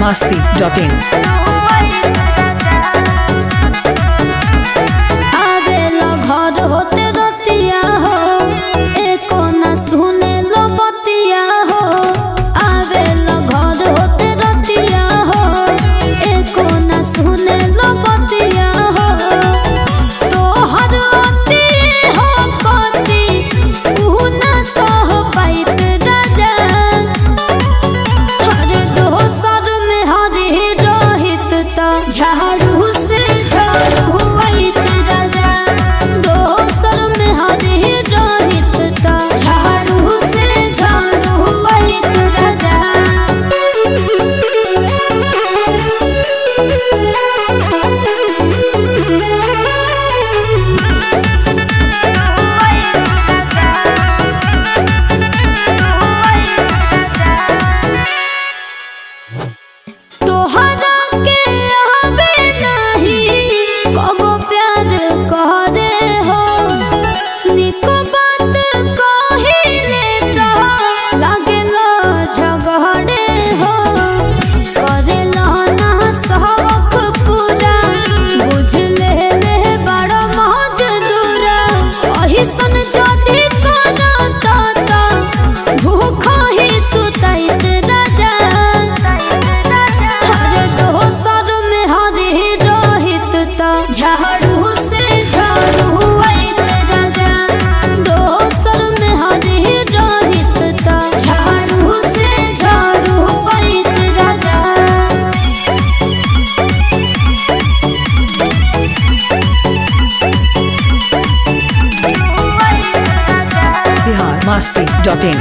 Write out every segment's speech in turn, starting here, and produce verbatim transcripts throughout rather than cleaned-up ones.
masti dot in. आवेला घर होते रतिया हो एको ना सुने लो बतिया हो। आवेला घर होते रतिया हो एको ना सुने लो बतिया हो। तोहर अति हो पति उ ना सह पाइत राजा। हर दोसर में हरे रहित त झाड़ू से झाड़ू आइत राजा। दोसर में हरे रहित त झाड़ू से झाड़ू आइत राजा। तोहरा के आवे नहीं कबो प्यार करे हो। निको बात कहिले तो लागेला झगड़े हो। करेला ना शौक पूरा बुझ ले ले बड़ा मजदूरा। अहिसन जदी करता त भूखा ही सुतैत राजा। हर दोसर में हरे रहित त झाड़ू से झाड़ू आइत राजा। दोसर में हरे रहित त झाड़ू से झाड़ू आइत राजा। Bihar masti dot in.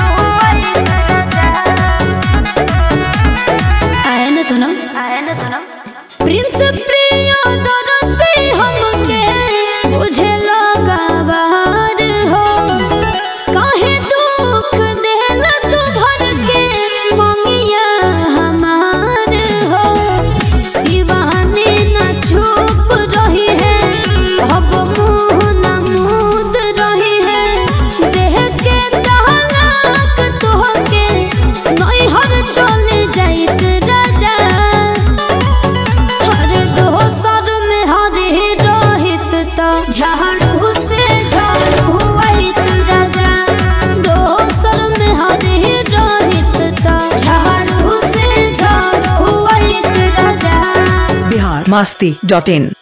आए न सुनो आए न सुनो प्रिंस प्रियो दरसी हमके बुझे लगावार हो। काहे दुख देला तू भर के मंगिया हमार हो। शिवानी न चुप रही है अब मुँह न मूद रही है। देह के तहलाक तोहके नैहर चले जाइत राजा। हर दोसर में हरे रहित त झाड़ू से झाड़ू आइत राजा। दोसर में हरे रहित त झाड़ू से झाड़ू आइत राजा। Bihar masti dot in.